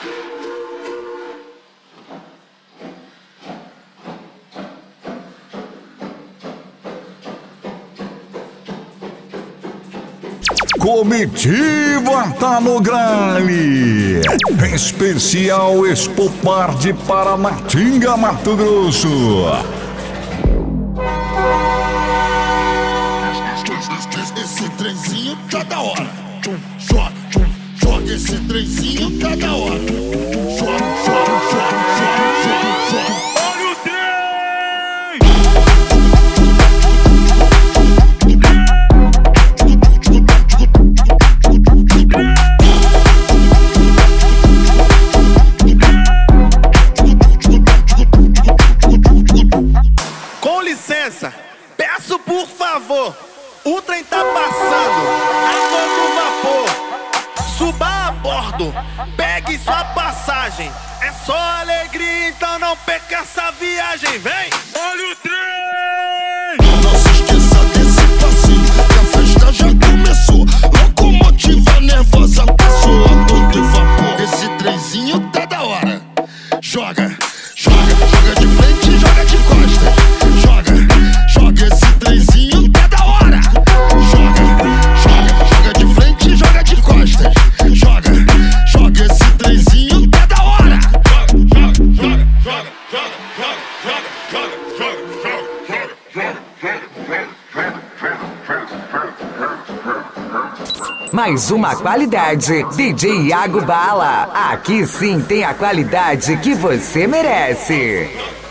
Comitiva tá no grale. Especial Expo Par de Paranatinga, Mato Grosso. Esse trenzinho tá da hora. Joga esse trenzinho tá da hora. Joga. Olha o trem! Com licença, peço por favor. O trem tá passando a todo vapor. Suba a bordo, pegue sua passagem. É só alegria, então não perca essa viagem. Vem! Olha o trem! Não se esqueça desse passinho, que a festa já começou. Locomotiva nervosa, passou a todo vapor. Esse trenzinho tá da hora. Joga de frente, joga de costas. Joga esse trenzinho tá da hora. Joga de frente, joga de costas. Joga esse trenzinho tá da hora. Mais uma qualidade, DJ Iago Bala. Aqui sim tem a qualidade que você merece.